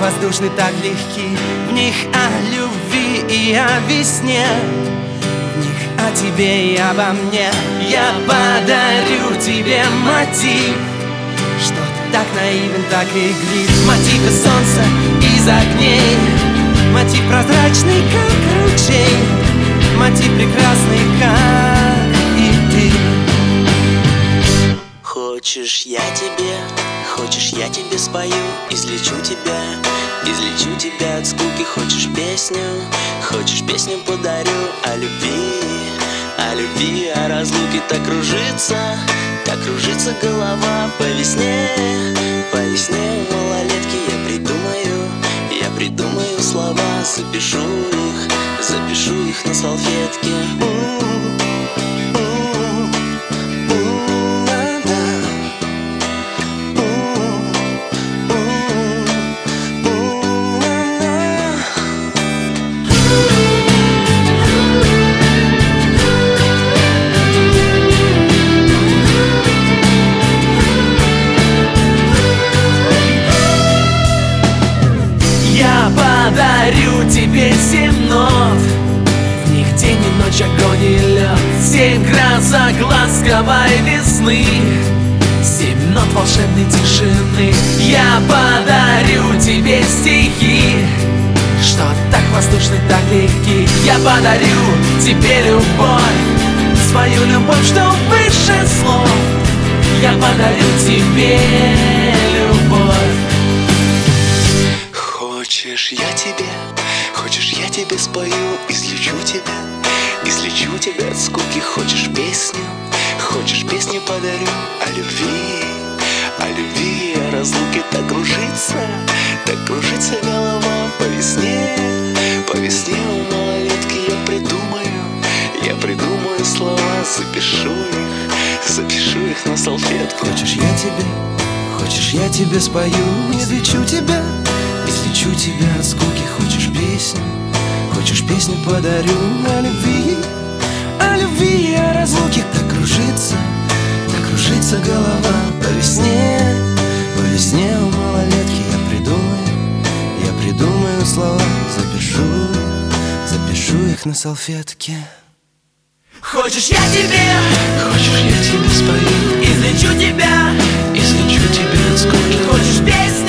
воздушны, так легки. В них о любви и о весне, в них о тебе и обо мне. Я подарю тебе мотив, что так наивен, так иглив. Мотив из солнца, из огней, мотив прозрачный, как ручей, мотив прекрасный, как и ты. Хочешь я тебе спою, излечу тебя от скуки. Хочешь песню подарю о любви, о разлуке. Так кружится голова по весне у малолетки. Я придумаю слова, запишу их на салфетке. Я подарю тебе 7 нот, в них день и ночь, огонь и лед. 7 красок ласковой весны, 7 нот волшебной тишины. Я подарю тебе стихи, что так воздушны, так легки. Я подарю тебе любовь, свою любовь, что выше слов. Я подарю тебе любовь. Хочешь я тебе спою, излечу тебя от скуки. Хочешь песню подарю о любви, о разлуке. Так кружится голова по весне у малолетки. Я придумаю слова, запишу их на салфетку. Хочешь я тебе спою, излечу тебя от скуки. Хочешь песню подарю о любви, о разлуке. Так кружится голова по весне у малолетки. Я придумаю слова, запишу их на салфетке. Хочешь я тебе спою, излечу тебя от скуки. Хочешь песню